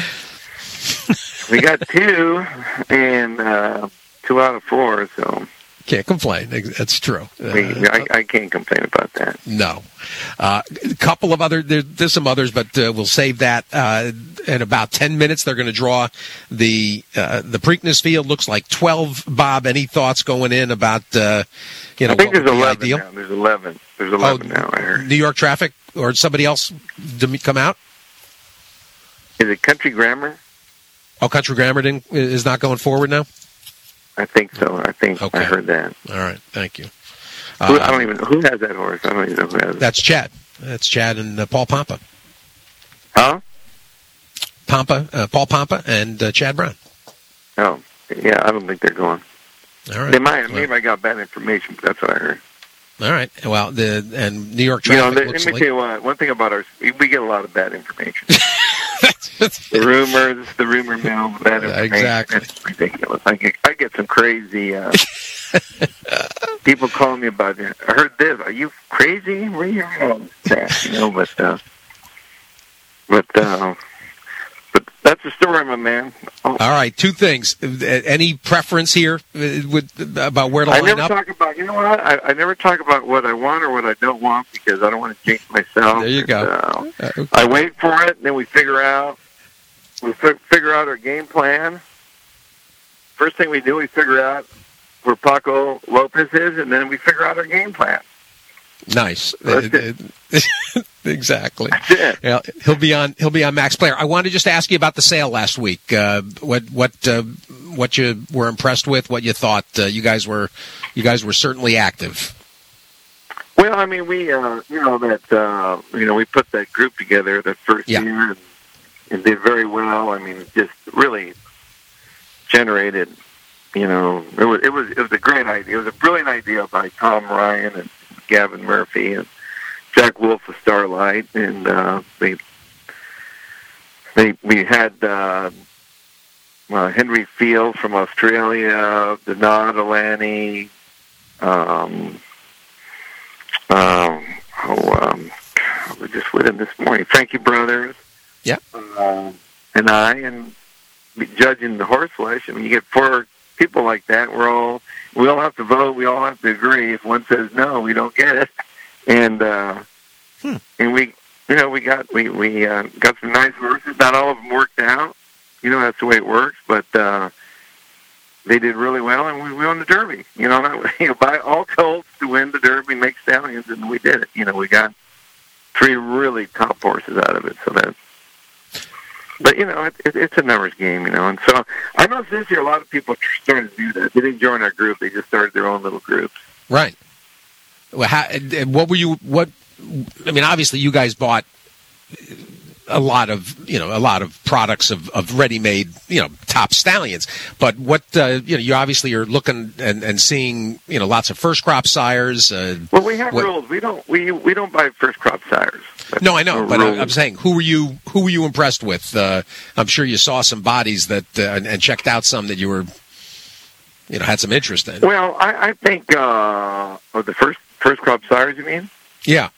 we got two and uh, two out of four. So. Can't complain. That's true. Uh, I, I can't complain about that. No. Uh, a couple of other, there, there's some others, but uh, we'll save that. Uh, in about ten minutes, they're going to draw the uh, the Preakness field. Looks like twelve. Bob, any thoughts going in about, uh, you know, I think what there's would be eleven ideal? now. There's eleven. There's eleven oh, now, I heard. New York Traffic or somebody else to come out? Is it Country Grammar? Oh, Country Grammar didn't, is not going forward now? I think so. I think okay. I heard that. All right. Thank you. Who, Uh, I don't even who has that horse. I don't even know who has it. That's Chad. That's Chad and uh, Paul Pompa. Huh? Pompa, uh, Paul Pompa, and uh, Chad Brown. Oh, yeah, I don't think they're going. All right. They might. Well, Maybe I got bad information, but that's what I heard. All right. Well, the and New York You know, traffic the, looks let me like... tell you what. One thing about our, we, we get a lot of bad information. The rumors, the rumor mill, the bad information. Exactly. It's ridiculous. I get, I get some crazy uh, people calling me about it. I heard this. Are you crazy? Where are you from? You know, but uh, but uh, but that's the story, my man. Oh. All right. Two things. Any preference here with about where to I line never up? talk about. You know what? I, I never talk about what I want or what I don't want because I don't want to jinx myself. There you go. Uh, Uh, okay. I wait for it, and then we figure out we fi- figure out our game plan. First thing we do, we figure out where Paco Lopez is, and then we figure out our game plan. Nice. That's it. Exactly. That's it. Yeah, he'll be on. He'll be on Max Player. I wanted to just ask you about the sale last week. Uh, what what uh, what you were impressed with? What you thought? Uh, you guys were you guys were certainly active. Well, I mean, we uh, you know that uh, you know we put that group together the first Yeah. year and, and did very well. I mean, it just really generated. You know, it was it was it was a great idea. It was a brilliant idea by Tom Ryan and Gavin Murphy and Jack Wolf of Starlight, and uh, they they we had uh, uh, Henry Field from Australia, Denard Alani, um, um, oh, um, we just went in this morning, Frankie Brothers, Yeah. uh, and I, and judging the horse flesh. I mean, you get four people like that. We're all we all have to vote. We all have to agree. If one says no, we don't get it. And uh, hmm. and we, you know, we got we we uh, got some nice horses. Not all of them worked out. You know, that's the way it works. But uh, they did really well, and we won the Derby. You know, that, you know, buy all colts to win the Derby, make stallions, and we did it. You know, we got three really top horses out of it. So that. But, you know, it, it, it's a numbers game, you know. And so I noticed this year a lot of people started to do that. They didn't join our group. They just started their own little groups. Right. Well, how, what were you? What? I mean, obviously, you guys bought a lot of, you know, a lot of products of, of ready-made, you know, top stallions. But what, uh, you know, you obviously are looking and, and seeing, you know, lots of first crop sires. Uh, Well, we have what, rules. We don't. We we don't buy first crop sires. That's No, I know, no but I, rules. I'm saying, who were you? Who were you impressed with? Uh, I'm sure you saw some bodies that uh, and, and checked out some that you were, you know, had some interest in. Well, I, I think uh, oh, the first first crop sires. You mean? Yeah.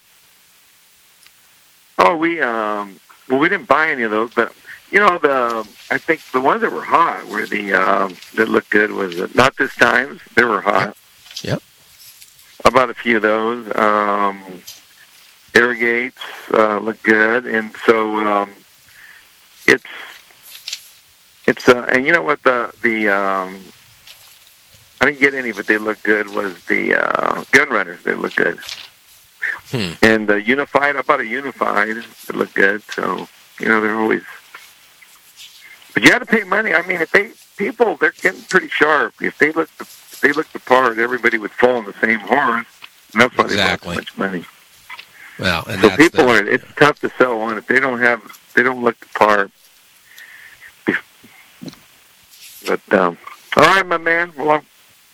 Oh, we um. Well, we didn't buy any of those, but you know, the I think the ones that were hot were the um, that looked good was uh, Not This Times. They were hot. Yep. I bought a few of those. Um, Irrigates uh, look good, and so um, it's it's uh, and you know what the the um, I didn't get any, but they look good. Was the uh, Gun Runners? They look good. Hmm. And the Unified, I bought a Unified. It looked good. So, you know, they're always... But you got to pay money. I mean, if they... People, they're getting pretty sharp. If they look the, if they looked the part, everybody would fall on the same horse. And that's why Exactly. they bought so much money. Well, and So that's people the, are... It's tough to sell one. If they don't have... If they don't look the part. But, um... all right, my man. Well, I'm,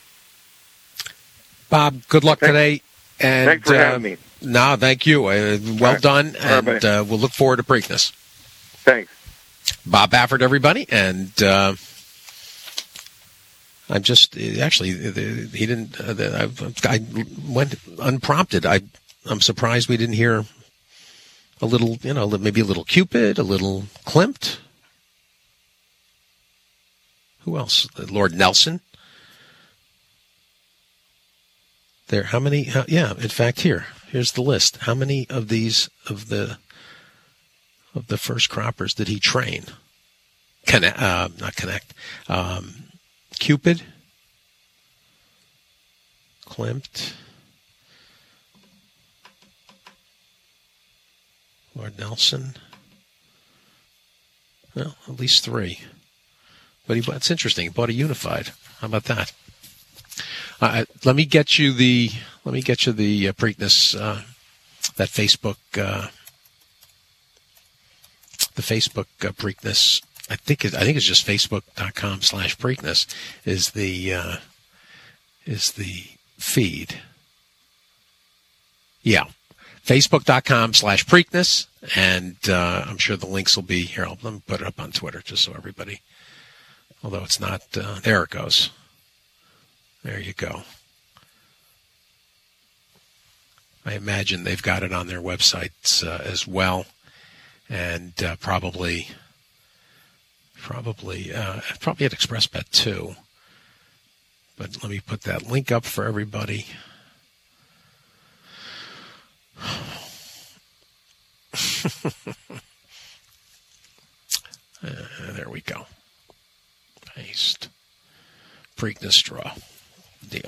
Bob, good luck Thanks. today. And, thanks for uh, having me. No, thank you. Uh, well right. done, All and right, uh, we'll look forward to Preakness. Thanks. Bob Baffert, everybody, and uh, I'm just actually he didn't. Uh, I, I went unprompted. I I'm surprised we didn't hear a little, you know, maybe a little Cupid, a little Klimt. Who else? Lord Nelson. There, how many? How, yeah, in fact, here, here's the list. How many of these of the of the first croppers did he train? Connect, uh, not connect. Um, Cupid, Klimt, Lord Nelson. Well, at least three. But he, it's interesting. He bought a Unified. How about that? Uh, let me get you the let me get you the uh, Preakness uh, that Facebook uh, the Facebook uh, Preakness. I think it, I think it's just facebook.com slash Preakness is the uh, is the feed. Yeah, facebook.com slash Preakness, and uh, I'm sure the links will be here. I'll let me put it up on Twitter just so everybody. Although it's not, uh, there it goes. There you go. I imagine they've got it on their websites uh, as well, and uh, probably. Probably, uh, probably at ExpressBet too. But let me put that link up for everybody. uh, there we go. Paste. Preakness draw. Deal.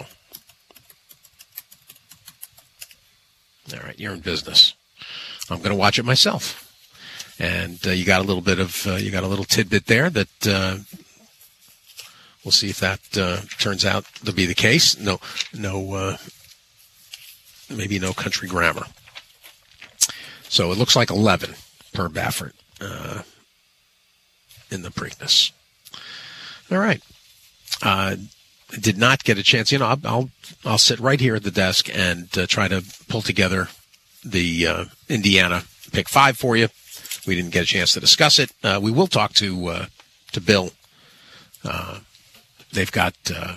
All right, you're in business. I'm going to watch it myself. And uh, you got a little bit of, uh, you got a little tidbit there that uh, we'll see if that uh, turns out to be the case. No, no, uh, maybe no country grammar. So it looks like eleven per Baffert uh, in the Preakness. All right. Uh, did not get a chance. You know, I'll I'll, I'll sit right here at the desk and uh, try to pull together the uh, Indiana pick five for you. We didn't get a chance to discuss it. Uh, we will talk to uh, to Bill. Uh, they've got uh,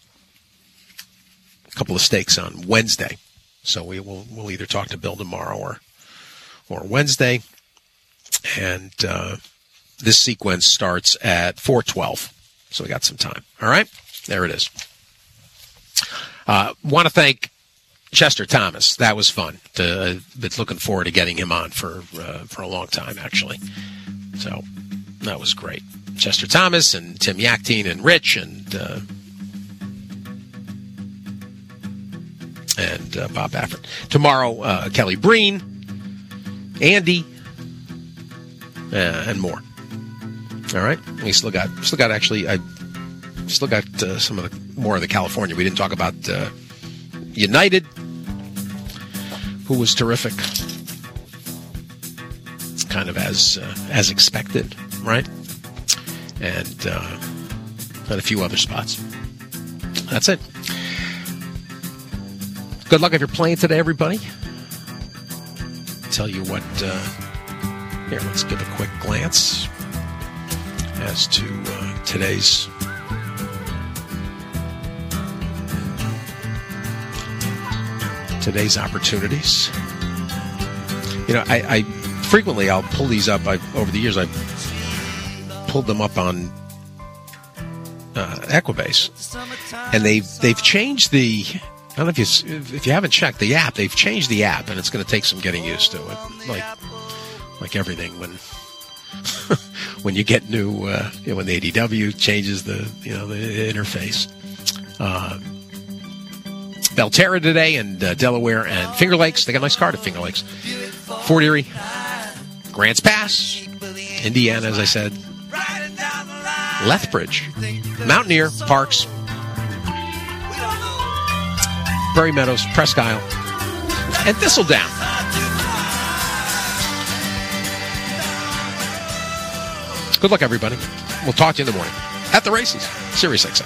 a couple of stakes on Wednesday, so we will we'll either talk to Bill tomorrow or or Wednesday. And uh, this sequence starts at four twelve, so we got some time. All right, there it is. Uh, want to thank Chester Thomas. That was fun. To, uh, been looking forward to getting him on for uh, for a long time, actually. So that was great. Chester Thomas and Tim Yachtine and Rich and uh, and uh, Bob Baffert. Tomorrow, uh, Kelly Breen, Andy, uh, and more. All right. We still got still got actually I still got uh, some of the more of the California. We didn't talk about uh, United, who was terrific, kind of as uh, as expected, right? And uh, and a few other spots. That's it. Good luck if you're playing today, everybody. Tell you what. Uh, here, let's give a quick glance as to uh, today's. Today's opportunities. You know, I, I frequently I'll pull these up. I over the years I've pulled them up on uh, Equibase, and they they've changed the. I don't know if you if you haven't checked the app. They've changed the app, and it's going to take some getting used to it. Like like everything when when you get new uh, you know, when the A D W changes the you know the interface. Uh, Belterra today and uh, Delaware and Finger Lakes. They got a nice card at Finger Lakes. Fort Erie, Grants Pass, Indiana, as I said, Lethbridge, Mountaineer, Parks, Prairie Meadows, Presque Isle, and Thistledown. Good luck, everybody. We'll talk to you in the morning at the races. Sirius X M.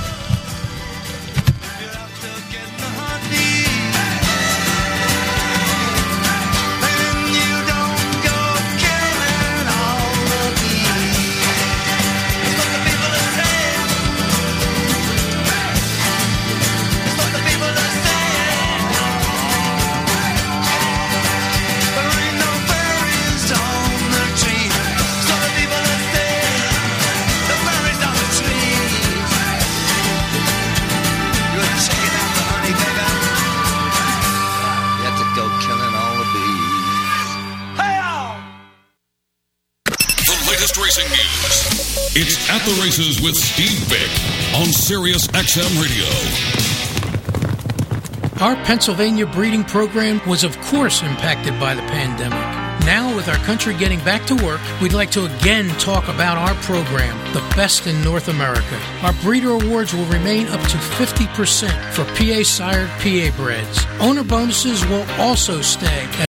It's At the Races with Steve Vick on Sirius X M Radio. Our Pennsylvania breeding program was, of course, impacted by the pandemic. Now, with our country getting back to work, we'd like to again talk about our program, the best in North America. Our breeder awards will remain up to fifty percent for P A-sired P A breds. Owner bonuses will also stay